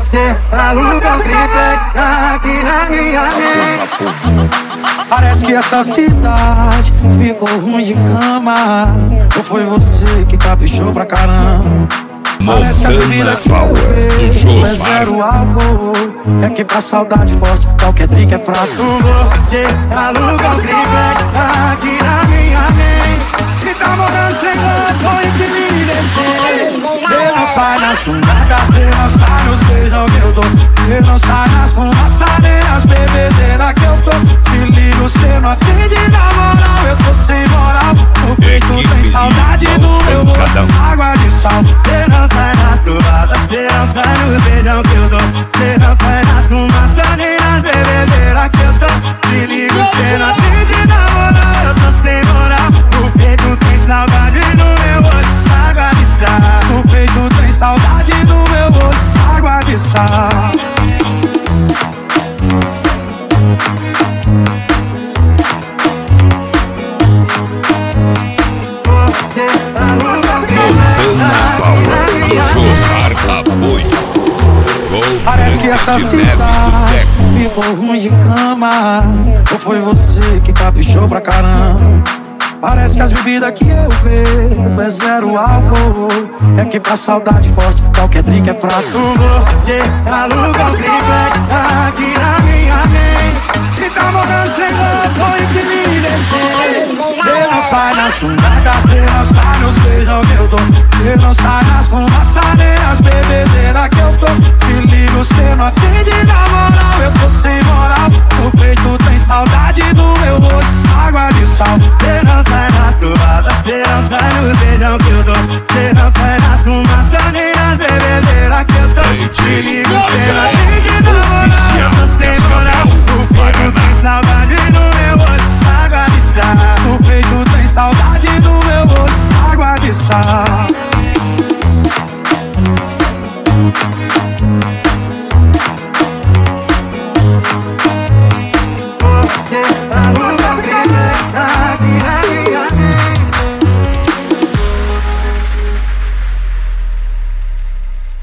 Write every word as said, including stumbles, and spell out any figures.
Você aluga os triplex aqui na minha mente. Parece que essa cidade ficou ruim de cama. Ou foi você que caprichou pra caramba? Parece que a bebida que eu bebo é zero álcool. É que pra saudade forte qualquer drink é fraco. Você aluga os triplex aqui na minha mente. E tá morando sem gosto e que me descer. Você não sai nas fumadas, você não sai nos beijos que eu dou. Você não sai nas fumaças nem nas bebedeiras que eu tô. Se liga, você não atende na moral. Eu tô sem moral. O peito tem saudade do meu amor. Água de sal. Você não sai nas chuvadas, você não sai nos beijão que eu dou. Você não sai nas fumaças nem nas bebedeiras que eu tô. Se liga, você não atende na moral. Eu tô sem moral. O peito tem saudade do meu olho. Água de sal. O peito tem saudade do meu olho. Água de sal. Parece que essa cidade ficou ruim de cama. Ou foi você que caprichou pra caramba? Parece que as bebidas que eu bebo é zero álcool. É que pra saudade forte qualquer drink é fraco. Você aluga os triplex aqui na minha mente. E tá morando sem gosto e que me descer. Você não sai nas fumadas, você não sai nos beijos que eu dou. Você não sai nas fumaças nem nas bebedeiras que eu tô. Se liga, você não atende na moral. Eu tô sem moral. O peito tem saudade do meu olho. Água de sal. Você não sai nas chuvadas, você não sai no beijão que eu dou. Você não sai nas fumaças nem nas bebedeiras que eu tô. Se liga, você